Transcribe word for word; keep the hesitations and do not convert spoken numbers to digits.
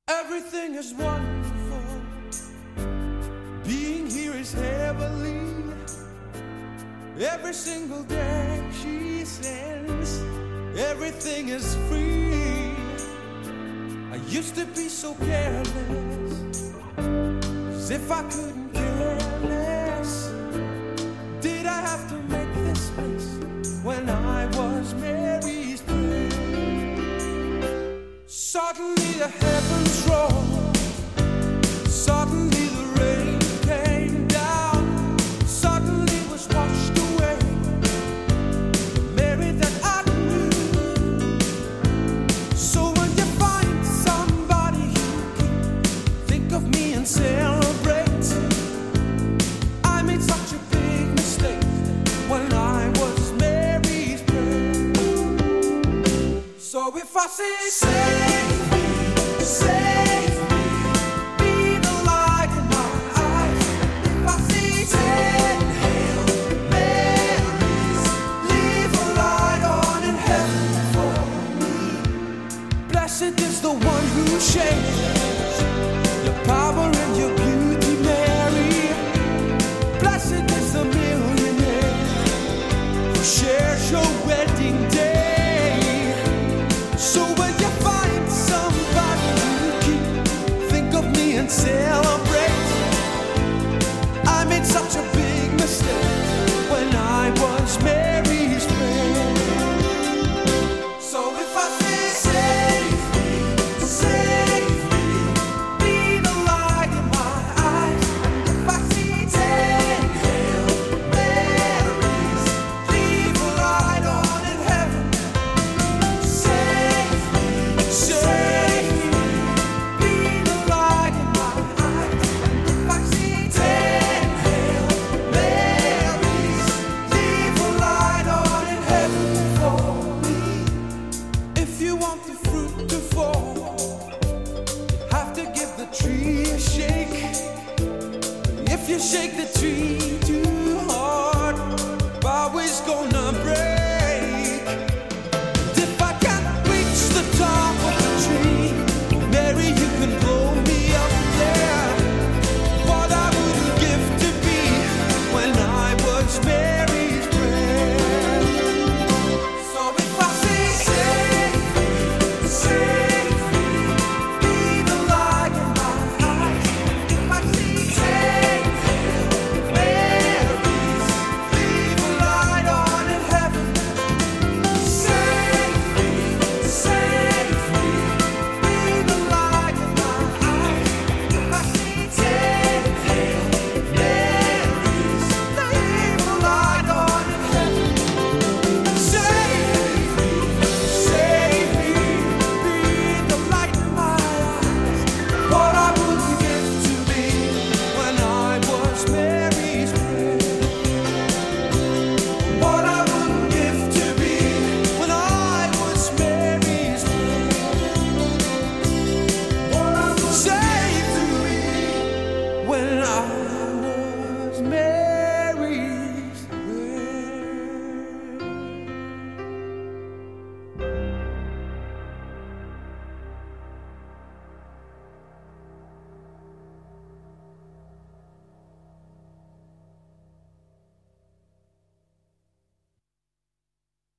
Everything is wonderful. Being here is heavenly. Every single day she sends. Everything is free. I used to be so careless, as if I couldn't care less. Did I have to make this mess when I was Mary's prayer? Suddenly the heavens rolled. Suddenly the rain came down. Suddenly was washed away the Mary that I knew. So when you find somebody you can think of me and celebrate. I made such a big mistake when I was Mary's prayer. So if I say, save me, save me, be the light in my eyes. If I say, ten Hail Marys, leave a light on in heaven for me. Blessed is the one who shares your power and your beauty, Mary. Blessed is the millionaire who shares your wedding day. So when you find somebody you keep, think of me and celebrate. I made such a big mistake when I was Mary's friend. So if I say, save me, save me, be the light in my eyes. If I see ten Hail Marys, leave a light on in heaven. Save me, save me, be the light in my eyes. If I see ten Hail Marys, leave a light on in heaven for me. If you want the fruit to fall, you have to give the tree a shake. If you shake the tree too